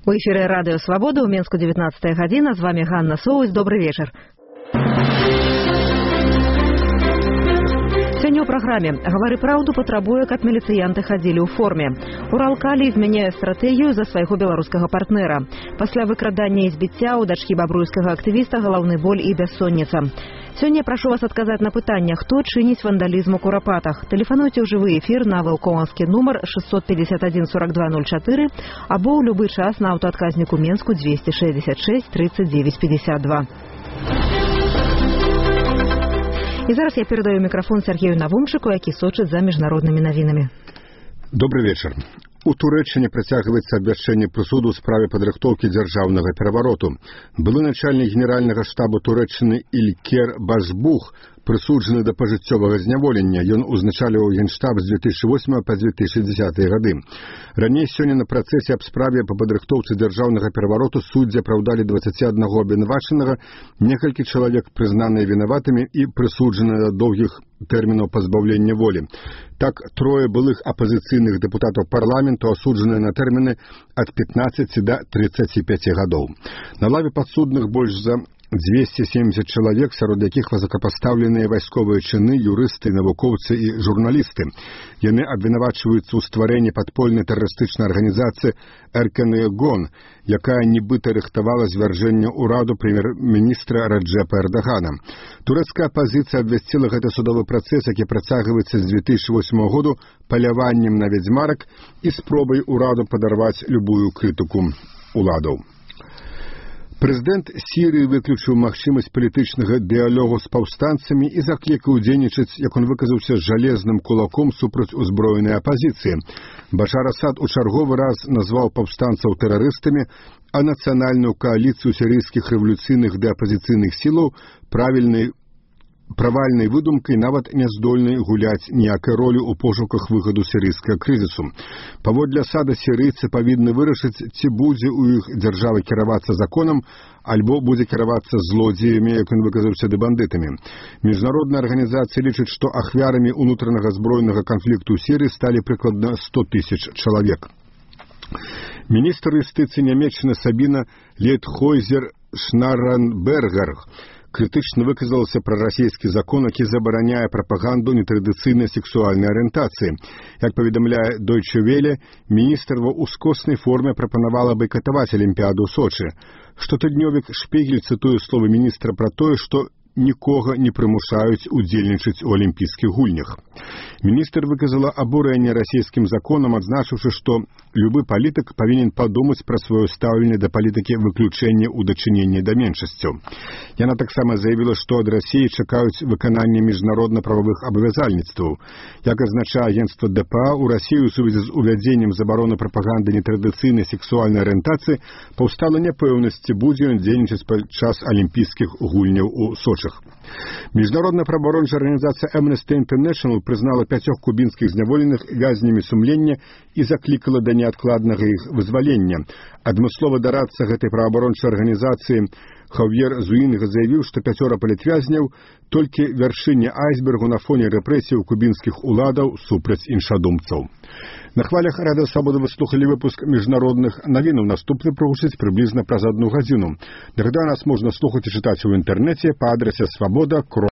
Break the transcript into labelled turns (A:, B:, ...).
A: У эфире Радио Свобода, у Минску 19 година. С вами Ганна Соус. Добрый вечер. Сёння ў праграме «Гавары праўду» патрабуе, каб міліцыянты хадзілі ў форме. Уралкалі змяняе стратэгію за свайго беларускага партнера. Пасля выкрадання і збіцця ў дачкі бабруйскага актывіста галаўны боль і бяссонніца. Сёння прашу вас адказаць на пытанне, хто чыніць вандалізм у Курапатах. Тэлефануйце ў жывы эфір на вэлкомаўскі нумар 651 4204 або ў любы час на аўтаадказніку Менску 266 39 52. І зараз я передаю мікрафон Сергею Навумчыку, які сочыць за міжнароднымі навінамі.
B: Добрый вечер. У Туреччине працягваецца абвяшчэнне прысуду ў справе падрыхтоўкі дзяржаўнага перавароту. Былы начальнік генеральнага штабу Туреччыны Ількер Башбух прысуджаны да пажыццёвага зняволення. Ён узначальваў генштаб з 2008 па 2010 гады. Раней сёння на працэсе аб справе па падрыхтоўцы дзяржаўнага перавароту суддзі апраўдалі 21 абвінавачанага, некалькі чалавек прызнаныя вінаватымі і прысуджаны да доўгіх тэрмінаў пазбаўлення волі. Так, трое былых апазіцыйных дэпутатаў парламенту асуджаныя на тэрміны ад 15 да 35 гадоў. На лаве падсудных больш за 270 чалавек, сярод якіх высокапастаўленыя вайсковыя чыны, юрысты, навукоўцы і журналісты. Яны абвінавачваюцца ў стварэнні падпольнай тэрарыстычнай арганізацыі Эркенегон, якая нібыта рыхтавала звяржэнне ўраду прэм'ер-міністра Раджэпа Эрдагана. Турэцкая апазіцыя абвясціла гэты судовы працэс, які працягваецца з 2008 году паляваннем на вядзьмарак і спробай ураду падарваць любую крытыку уладаў. Прэзідэнт Сірыі выключыў магчымасць палітычнага дыялогу з паўстанцамі і заклікаў дзейнічаць, як он выказаўся, жалезным кулаком супраць узброенай апазіцыі. Башар Асад у чарговы раз назваў паўстанцаў тэрарыстамі, а нацыянальную кааліцыю сірыйскіх рэвалюцыйных ды апазіцыйных сілаў правальнай выдумкай, нават не здольнай гуляць ніякай ролі ў пошуках выхаду сірыйскага крызісу. Паводле Асада сірыйцы павінны вырашыць, ці будзе ў іх дзяржава кіравацца законам, альбо будзе кіравацца злодзеямі, як ён выказаўся, ды бандытамі. Міжнародная арганізацыя лічыць, што ахвярамі ўнутранага збройнага канфлікту ў Сірыі сталі прыкладна 100 000 чалавек. Міністр юстыцыі Нямецчыны Сабіна Лейтхойзер Шнаранбергер крытычна выказалася пра расійскі закон, які забараняе прапаганду нетрадыцыйнай сексуальнай арыентацыі. Як паведамляе Deutsche Welle, міністр ва ўскоснай форме прапанавала байкатаваць Алімпіяду ў Сочы. Штотыднёвік Шпігель цытуе словы міністра пра тое, што нікога не прымушаюць удзельнічаць у алімпійскіх гульнях. Міністр выказала абурэнне расійскім законам, адзначыўшы, што любы палітык павінен падумаць пра сваё стаўленне да палітыкі выключэння ў дачыненні да меншасцяў. Яна таксама заявіла, што ад Расіі чакаюць выканання міжнародна-прававых абавязальніцтваў. Як азначае агенцтва ДПА, у Расіі ў сувязі з увядзеннем забароны прапаганды нетрадыцыйнай сексуальнай арыентацыі паўстала няпэўнасць, ці будзе ён дзейнічаць падчас алімпійскіх гульняў у Сочы. Міжнародная праваабарончая арганізацыя Amnesty International прызнала 5 кубінскіх зняволеных вязнямі сумлення і заклікала да неадкладнага іх вызвалення. Адмыслова дарадца гэтай праваабарончай арганізацыі Хавьер Зуінга заявіў, што 5 палітвязняў толькі вяршыня айсбергу на фоне рэпрэсій кубінскіх уладаў супраць іншадумцаў. На хвалях Радыё Свабода вы слухалі выпуск міжнародных навінаў. Наступны прагучыць прыблізна праз 1 гадзіну. Нагадаю, нас можна слухаць і чытаць у інтэрнэце па адрасе Свабода.